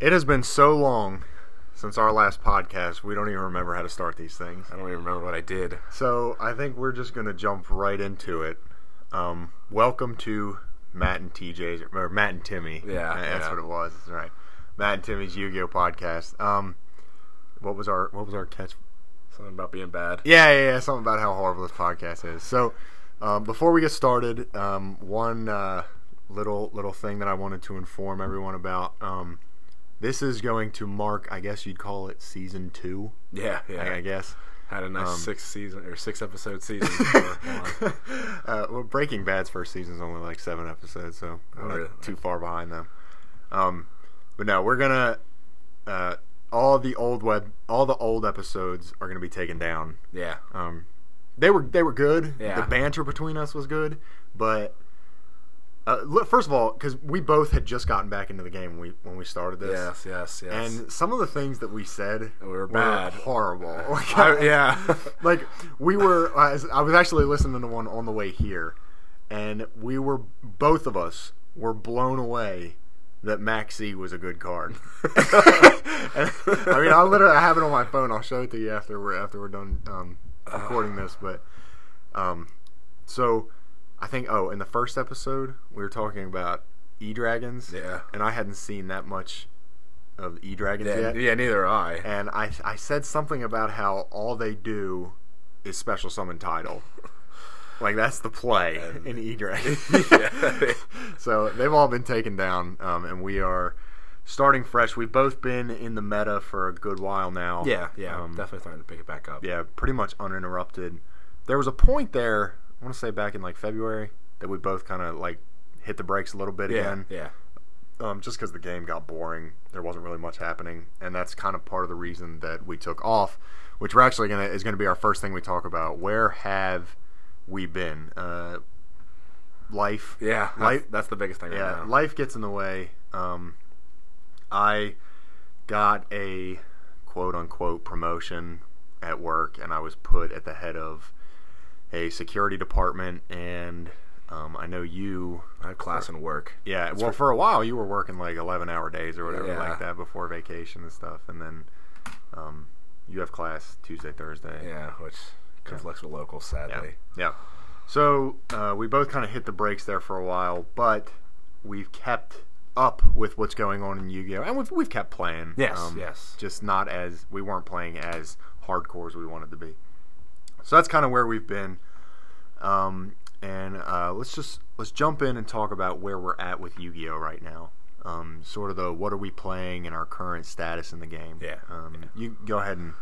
It has been so long since our last podcast, we don't even remember how to start these things. I don't even remember what I did. So I think we're just going to jump right into it. Welcome to Matt and TJ's, or Matt and Timmy. Yeah, that's what it was. That's right. Matt and Timmy's Yu-Gi-Oh podcast. What was our catch? Something about being bad. Yeah. Something about how horrible this podcast is. So before we get started, one little thing that I wanted to inform everyone about. This is going to mark, I guess you'd call it season 2. Yeah. I guess. Had a nice 6 episode season. Well, Breaking Bad's first season is only like 7 episodes, so I'm not too far behind them. But no, we're gonna all the old episodes are gonna be taken down. Yeah. They were good. Yeah. The banter between us was good, but first of all, because we both had just gotten back into the game when we started this. Yes. And some of the things that we said were bad, horrible. Yeah. Like we were. I was actually listening to one on the way here, and both of us were blown away that Maxi was a good card. I mean, I have it on my phone. I'll show it to you after we're done recording this. But so. I think, in the first episode, we were talking about E-Dragons. Yeah. And I hadn't seen that much of E-Dragons yet. Yeah, neither I. And I said something about how all they do is special summon Tidal. Like, that's the play in E-Dragons. Yeah. So, they've all been taken down, and we are starting fresh. We've both been in the meta for a good while now. Yeah. Definitely starting to pick it back up. Yeah, pretty much uninterrupted. There was a point there, I want to say back in like February, that we both kind of like hit the brakes a little bit again. Yeah. Just because the game got boring, there wasn't really much happening, and that's kind of part of the reason that we took off, which we're actually is going to be our first thing we talk about. Where have we been? Life. Yeah. That's the biggest thing right now. Life gets in the way. I got a quote unquote promotion at work, and I was put at the head of a security department, and I know you... I have class and work. Yeah, for a while you were working like 11-hour days or whatever like that before vacation and stuff, and then you have class Tuesday, Thursday. Yeah, which conflicts with locals, sadly. Yeah. So we both kind of hit the brakes there for a while, but we've kept up with what's going on in Yu-Gi-Oh! And we've kept playing. Yes. Just not as... We weren't playing as hardcore as we wanted to be. So that's kind of where we've been, and let's jump in and talk about where we're at with Yu-Gi-Oh right now. Sort of what are we playing and our current status in the game. Yeah. You go ahead and.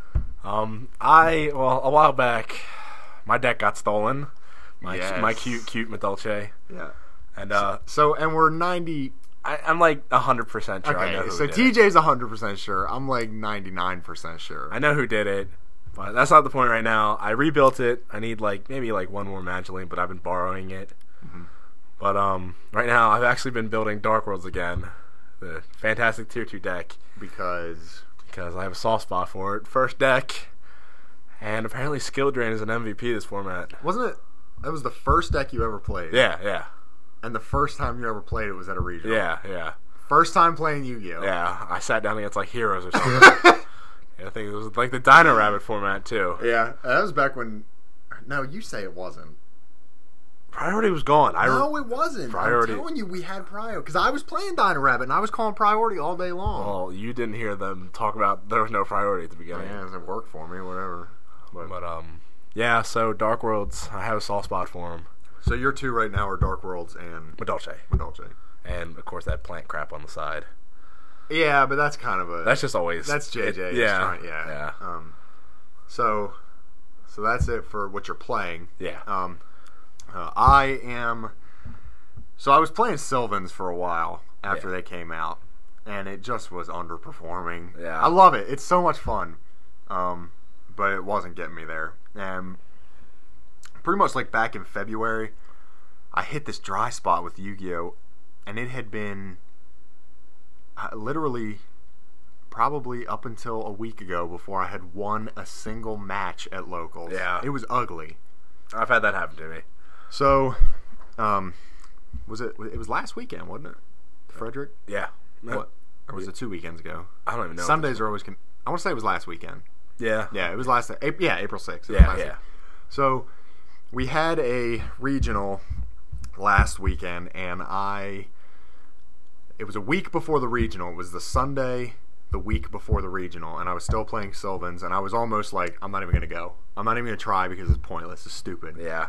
A while back, my deck got stolen. My cute Medulce. Yeah. And and we're 90. I'm like 100% sure. Okay, I know who so did TJ's 100% sure. I'm like 99% sure. I know who did it. But that's not the point right now. I rebuilt it. I need maybe one more Magdalene, but I've been borrowing it. Mm-hmm. But right now I've actually been building Dark Worlds again, the fantastic tier 2 deck, because I have a soft spot for it. First deck, and apparently Skill Drain is an MVP this format. Wasn't it? That was the first deck you ever played. Yeah. And the first time you ever played it was at a regional. Yeah. First time playing Yu-Gi-Oh. Yeah, I sat down against Heroes or something. I think it was like the Dino Rabbit format, too. Yeah, that was back when... No, you say it wasn't. Priority was gone. No, it wasn't. Priority. I'm telling you, we had Priority. Because I was playing Dino Rabbit, and I was calling Priority all day long. Well, you didn't hear them talk about there was no Priority at the beginning. Yeah, it worked for me, whatever. But yeah, so Dark Worlds, I have a soft spot for them. So your two right now are Dark Worlds and... Medulce. And, of course, that plant crap on the side. Yeah, but that's kind of a... That's just always... That's JJ. Yeah. So that's it for what you're playing. Yeah. I am... So I was playing Sylvans for a while after they came out, and it just was underperforming. Yeah. I love it. It's so much fun. But it wasn't getting me there. And pretty much like back in February, I hit this dry spot with Yu-Gi-Oh! And it had been... literally probably up until a week ago before I had won a single match at locals. Yeah. It was ugly. I've had that happen to me. So, it was last weekend, wasn't it? Frederick? Yeah. What? Or was it 2 weekends ago? I don't even know. Sundays are always. I want to say it was last weekend. Yeah. Yeah, it was last. April 6th. Yeah. So we had a regional last weekend, and it was a week before the regional. It was the Sunday, the week before the regional, and I was still playing Sylvans, and I was almost like, I'm not even going to go. I'm not even going to try because it's pointless. It's stupid. Yeah.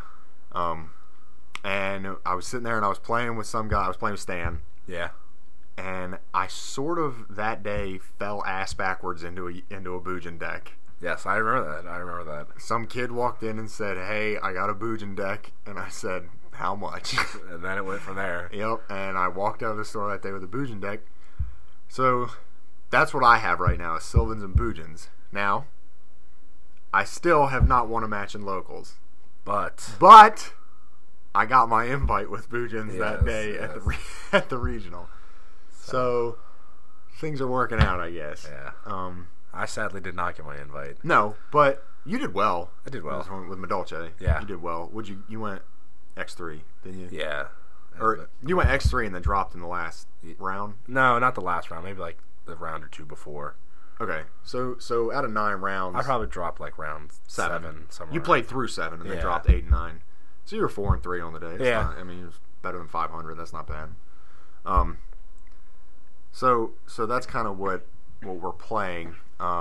And I was sitting there, and I was playing with some guy. I was playing with Stan. Yeah. And I sort of, that day, fell ass backwards into a Boojin deck. Yes, I remember that. Some kid walked in and said, hey, I got a Boojin deck. And I said, how much? And then it went from there. Yep, and I walked out of the store that day with a Boojin deck. So that's what I have right now, is Sylvans and Boojins. Now, I still have not won a match in locals. But I got my invite with Boojins that day at the regional. So things are working out, I guess. Yeah. I sadly did not get my invite. No, but you did well. I did well with Medolce. Yeah, you did well. You went X3, didn't you? Yeah. Or you went X3 and then dropped in the last round? No, not the last round. Maybe like the round or two before. Okay, so out of 9 rounds, I probably dropped like round 7 somewhere. You played through 7 and then dropped 8 and 9. So you were 4 and 3 on the day. It's I mean, it was better than 500. That's not bad. So that's kind of what we're playing.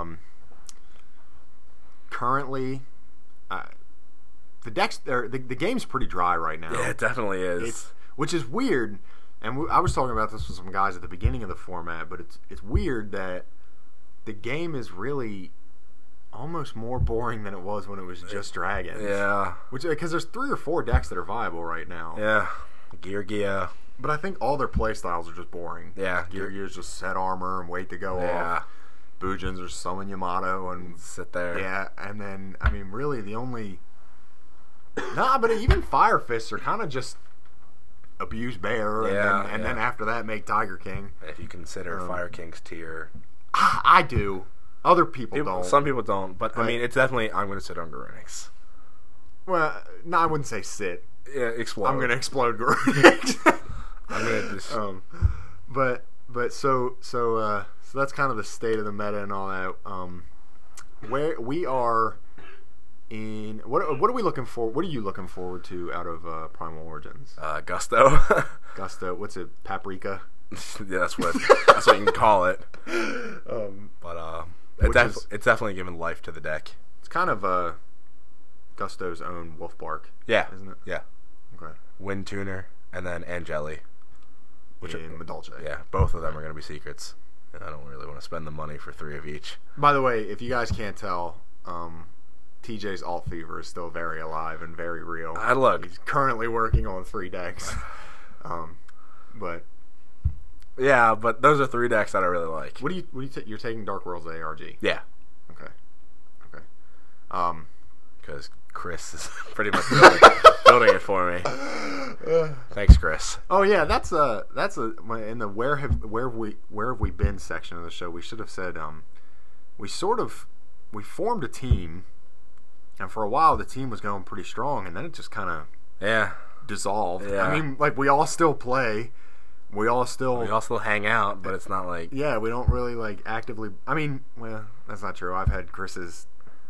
Currently, the game's pretty dry right now. Yeah, it definitely is. Which is weird. And I was talking about this with some guys at the beginning of the format, but it's weird that the game is really almost more boring than it was when it was just Dragons. Yeah. Because there's 3 or 4 decks that are viable right now. Yeah. Gear. But I think all their play styles are just boring. Yeah. Gear's just set armor and wait to go off. Boojins are summon Yamato and sit there. Yeah, and then, I mean, really the only... but even Fire Fists are kind of just abuse Bear, and then after that make Tiger King. If you consider Fire King's tier. I do. Other people don't. Some people don't, but I mean, it's definitely, I'm going to sit on Garunix. Well, no, I wouldn't say sit. Yeah, explode. I'm going to explode Garunix. I'm going to just... But so that's kind of the state of the meta and all that. Where we are in what are we looking for? What are you looking forward to out of Primal Origins? Gusto. Gusto. What's it? Paprika. Yeah, that's what you can call it. But it's definitely given life to the deck. It's kind of Gusto's own Wolf Bark. Yeah, isn't it? Yeah. Okay. Wind Tuner and then Angeli. Which in Medolce. Yeah, both of them are going to be secrets. And I don't really want to spend the money for 3 of each. By the way, if you guys can't tell, TJ's Alt Fever is still very alive and very real. He's currently working on 3 decks. But yeah, but those are 3 decks that I really like. What do you you're taking Dark World's ARG? Yeah. Okay. Because Chris is pretty much building it for me. Thanks, Chris. Oh yeah, that's in the where have we been section of the show. We should have said we formed a team, and for a while the team was going pretty strong, and then it just kind of dissolved. Yeah. I mean, like we all still play. We all still hang out, but it's not like... Yeah, we don't really, like, actively... I mean, well, that's not true. I've had Chris's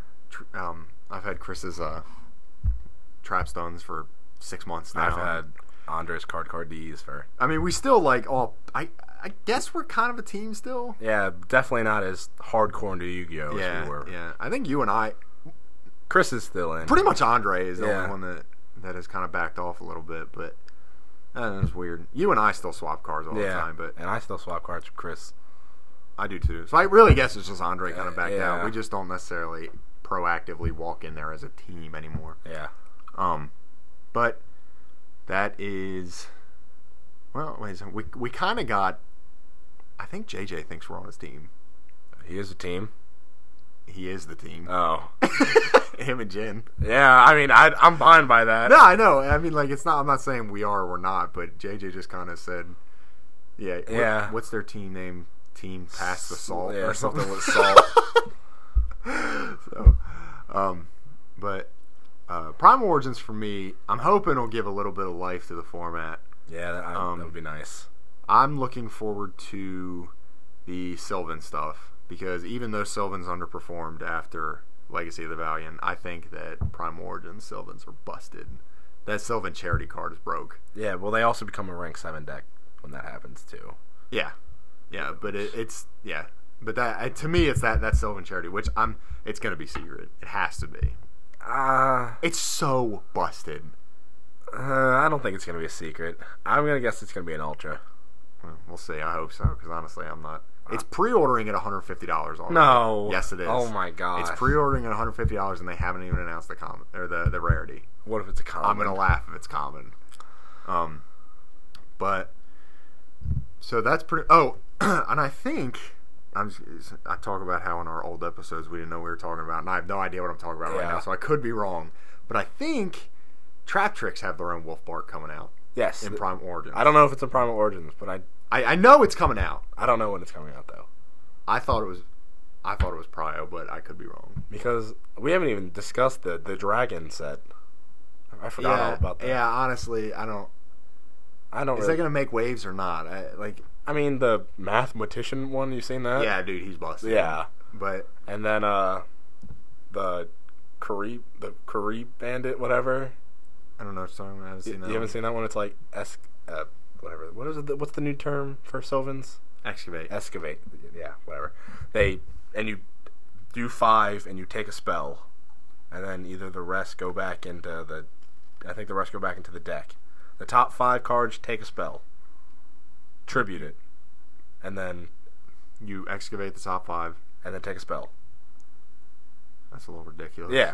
Trapstones for 6 months now. I've had Andres Card Ds for... I mean, we still, like, all... I guess we're kind of a team still. Yeah, definitely not as hardcore into Yu-Gi-Oh! As we were. Yeah, I think you and I... Chris is still in. Pretty much Andre is the only one that has kind of backed off a little bit, but... It's weird. You and I still swap cards all the time, and I still swap cards with Chris. I do too. So I really guess it's just Andre kind of backed out. We just don't necessarily proactively walk in there as a team anymore. Yeah. But that is... Well, wait a second. We kind of got... I think JJ thinks we're on his team. He is a team? He is the team. Oh. Him and Jen. Yeah, I mean, I'm fine by that. No, I know. I mean, like, it's not... I'm not saying we are or we're not, but JJ just kind of said... Yeah. What's their team name? Team Pass the Salt? Yeah, or something with salt. So, but Primal Origins for me, I'm hoping it'll give a little bit of life to the format. Yeah, that would be nice. I'm looking forward to the Sylvan stuff, because even though Sylvan's underperformed after Legacy of the Valiant, I think that Primal Origins Sylvans are busted. That Sylvan charity card is broke. Yeah, well, they also become a rank 7 deck when that happens too. Yeah, but it's but that to me it's that Sylvan charity, which it's gonna be secret. It has to be. It's so busted. I don't think it's gonna be a secret. I'm gonna guess it's gonna be an ultra. We'll see. I hope so, because honestly, I'm not. It's pre-ordering at $150 already. No. Yes, it is. Oh my god. It's pre-ordering at $150, and they haven't even announced the common or the rarity. What if it's a common? I'm gonna laugh if it's common. But so that's pretty. Oh, and I think I talk about how in our old episodes we didn't know what we were talking about, and I have no idea what I'm talking about right now, so I could be wrong. But I think Trap Tricks have their own Wolf Bark coming out. Yes, in Primal Origins. I don't know if it's in Primal Origins, but I know it's coming out. I don't know when it's coming out though. I thought it was Prio, but I could be wrong. Because we haven't even discussed the dragon set. I forgot all about that. Yeah, honestly, I don't. Is that gonna make waves or not? I mean, the mathematician one. You seen that? Yeah, dude, he's busted. Yeah, but and then the Karee Bandit, whatever. I don't know what song. I haven't seen that. You haven't seen that one? It's like whatever. What is it? What's the new term for Sylvans? Excavate. Yeah, whatever. And you do 5 and you take a spell, and then either the rest go back into the. I think the rest go back into the deck. The top 5 cards take a spell. Tribute it, and then you excavate the top 5, and then take a spell. That's a little ridiculous. Yeah.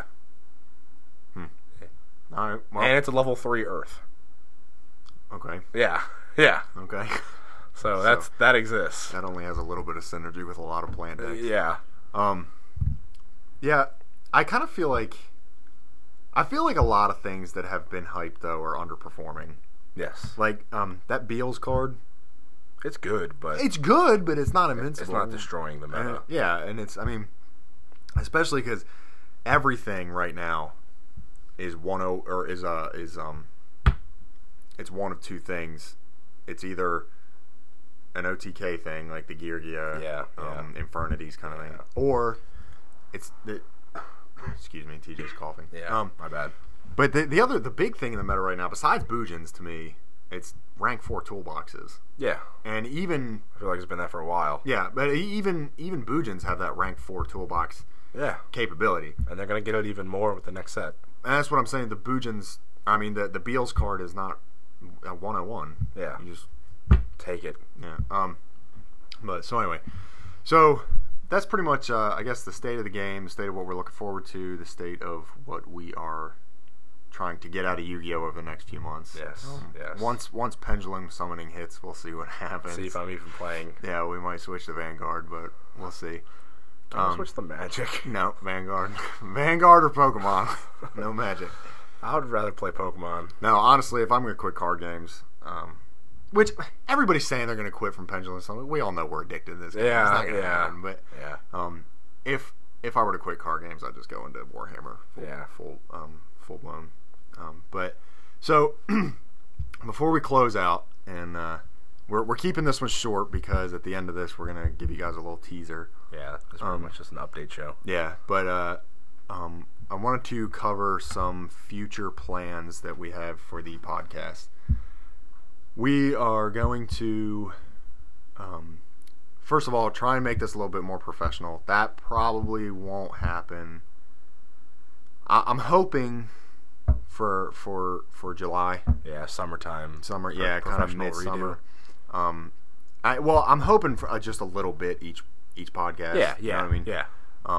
All right. Well, and it's a level 3 Earth. Okay. Yeah. Okay. So that exists. That only has a little bit of synergy with a lot of plant decks. Yeah. Yeah. I kind of feel like a lot of things that have been hyped though are underperforming. Yes. Like that Beals card. It's good, but it's not invincible. It's not destroying the meta. And it's especially because everything right now is it's one of two things. It's either an OTK thing like the Geargia, Infernities kind of thing, or it's the. Excuse me, TJ's coughing. Yeah, my bad. But the big thing in the meta right now, besides Boojins, to me, it's rank 4 toolboxes. Yeah, and even I feel like it's been that for a while. Yeah, but even Boojins have that rank 4 toolbox. Capability, and they're gonna get it even more with the next set. And that's what I'm saying. The Boojins, the Beals card is not a 101. Yeah, you just take it. Yeah. But so anyway, that's pretty much I guess the state of the game, the state of what we're looking forward to, the state of what we are trying to get out of Yu-Gi-Oh over the next few months. Yes. Once Pendulum Summoning hits, we'll see what happens. See if I'm even playing. Yeah, we might switch to Vanguard, but we'll see. Switch the Magic. No, Vanguard. Vanguard or Pokemon. No Magic. I would rather play Pokemon. No, honestly, if I'm going to quit card games, which everybody's saying they're going to quit from Pendulum Summon. We all know we're addicted to this game. Yeah, it's not going to happen. But if I were to quit card games, I'd just go into Warhammer. Full blown. But so before we close out, and we're keeping this one short because at the end of this, we're going to give you guys a little teaser. Yeah, it's pretty much just an update show. Yeah, but I wanted to cover some future plans that we have for the podcast. We are going to, first of all, try and make this a little bit more professional. That probably won't happen. I'm hoping for July. Yeah, summertime. Kind of midsummer. I'm hoping for just a little bit each podcast. Yeah, you know what I mean? Yeah.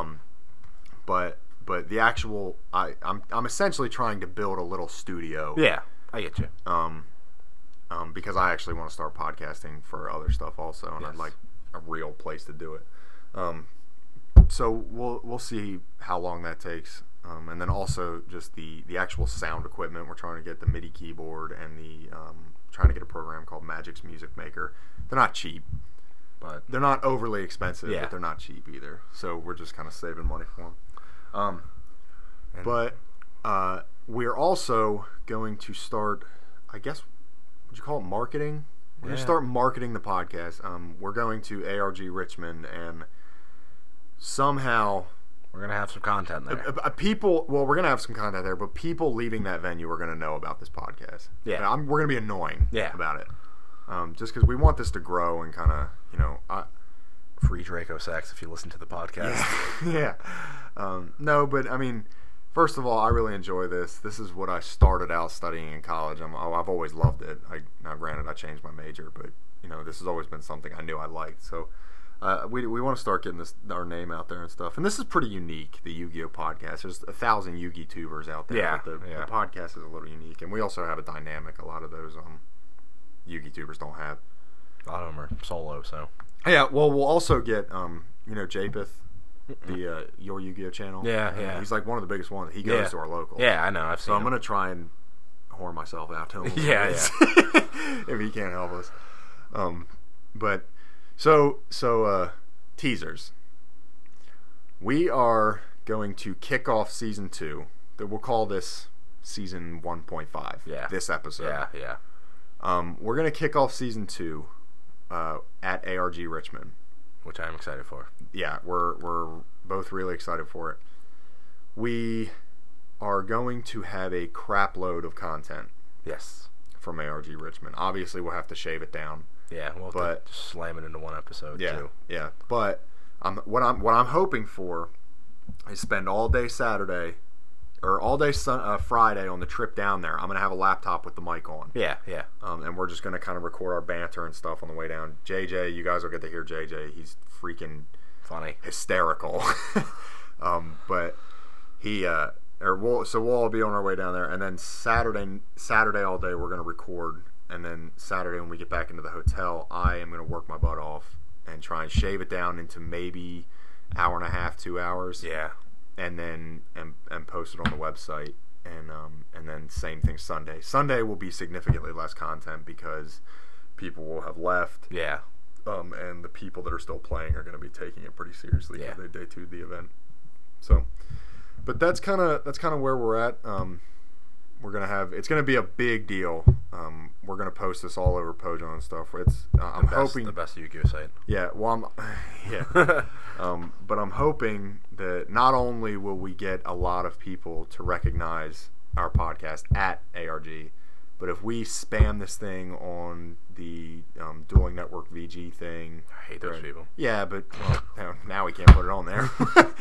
But the actual, I'm essentially trying to build a little studio. Yeah, I get you. Because I actually want to start podcasting for other stuff also, and I'd like a real place to do it. So we'll see how long that takes, and then also just the actual sound equipment. We're trying to get the MIDI keyboard and trying to get a program called Magic's Music Maker. They're not cheap, but they're not overly expensive. Yeah. But they're not cheap either. So we're just kind of saving money for them. But we're also going to start, I guess, would you call it marketing We're going to start marketing the podcast. We're going to ARG Richmond, and somehow we're going to have some content there. We're going to have some content there, but people leaving that venue are going to know about this podcast. Yeah. We're going to be annoying about it. Just because we want this to grow and kind of, free Draco Sex if you listen to the podcast. Yeah. No, but I mean, first of all, I really enjoy this. This is what I started out studying in college. I've always loved it. Now, granted, I changed my major, but this has always been something I knew I liked. So we want to start getting our name out there and stuff. And this is pretty unique, the Yu-Gi-Oh podcast. There's 1,000 Yu-Gi tubers out there. Yeah. But the podcast is a little unique, and we also have a dynamic. A lot of those Yu-Gi tubers don't have. A lot of them are solo, so. Yeah, well, we'll also get, Japeth, the Your Yu-Gi-Oh channel. Yeah. He's like one of the biggest ones. He goes to our local. Yeah, I know. I've seen So I'm going to try and whore myself out to him. Yeah. If he can't help us. But, teasers. We are going to kick off Season 2. We'll call this Season 1.5. Yeah. This episode. Yeah. We're going to kick off Season 2 at ARG Richmond. Which I'm excited for. Yeah, we're both really excited for it. We are going to have a crap load of content. Yes. From ARG Richmond. Obviously, we'll have to shave it down. Yeah, we'll have to slam it into one episode too. Yeah. But what I'm hoping for is spend all day Saturday or all day Friday on the trip down there. I'm gonna have a laptop with the mic on. Yeah. And we're just gonna kind of record our banter and stuff on the way down. JJ, you guys will get to hear JJ. He's freaking funny, hysterical. But he we'll all be on our way down there, and then Saturday all day we're gonna record, and then Saturday when we get back into the hotel, I am gonna work my butt off and try and shave it down into maybe hour and a half, 2 hours. Yeah. And then and post it on the website, and then same thing Sunday. Sunday will be significantly less content because people will have left. Yeah. And the people that are still playing are going to be taking it pretty seriously because they day 2'd the event. So, but that's kind of where we're at. We're gonna have it's gonna be a big deal. We're gonna post this all over Pojo and stuff. I'm hoping the best Yu-Gi-Oh site. Yeah, well, but I'm hoping that not only will we get a lot of people to recognize our podcast at ARG, but if we spam this thing on the Dueling Network VG thing, I hate those people. Yeah, but now we can't put it on there.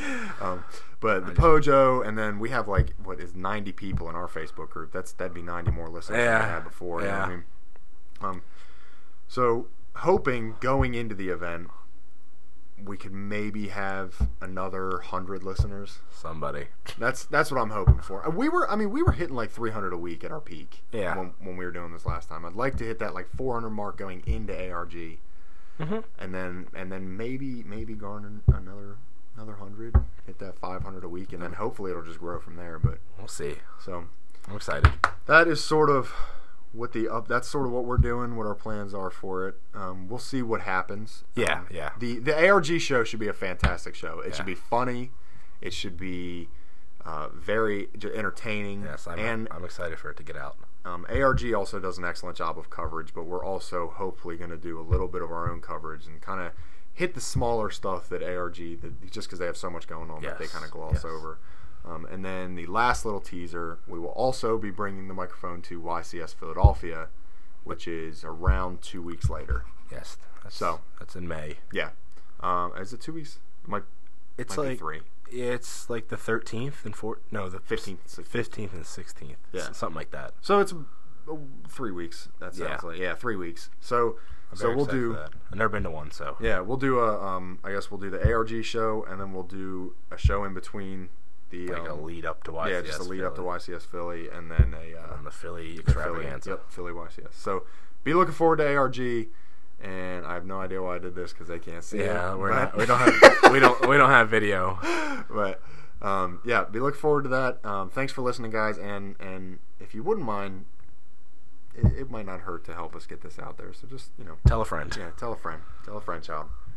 But the Pojo, and then we have 90 people in our Facebook group. That'd be 90 more listeners than we had before. Yeah. You know what I mean? So hoping going into the event, we could maybe have another 100 listeners. Somebody. That's what I'm hoping for. We were hitting 300 a week at our peak. Yeah. When we were doing this last time, I'd like to hit that 400 mark going into ARG. Mm-hmm. And then maybe garner another 100, hit that 500 a week, and then hopefully it'll just grow from there. But we'll see. So I'm excited. That is sort of that's sort of what we're doing, what our plans are for it. We'll see what happens. Yeah. The ARG show should be a fantastic show. It should be funny. It should be very entertaining. Yes, I'm excited for it to get out. ARG also does an excellent job of coverage, but we're also hopefully going to do a little bit of our own coverage and kind of hit the smaller stuff that ARG, just because they have so much going on, that they kind of gloss over. And then the last little teaser, we will also be bringing the microphone to YCS Philadelphia, which is around 2 weeks later. Yes. That's in May. Yeah. Is it 2 weeks? Might be 3. It's the 13th and the 15th and 16th. Yeah. Something like that. So it's 3 weeks. That sounds like 3 weeks. So we'll do. I've never been to one, so yeah, we'll do I guess we'll do the ARG show, and then we'll do a show in between the a lead up to YCS. Yeah, just a lead up to YCS Philly, and then the Philly extravaganza. Philly YCS. So be looking forward to ARG, and I have no idea why I did this because they can't see it. Yeah, we don't have video. But be looking forward to that. Thanks for listening, guys, and if you wouldn't mind, it might not hurt to help us get this out there. So just tell a friend. Yeah, tell a friend, child.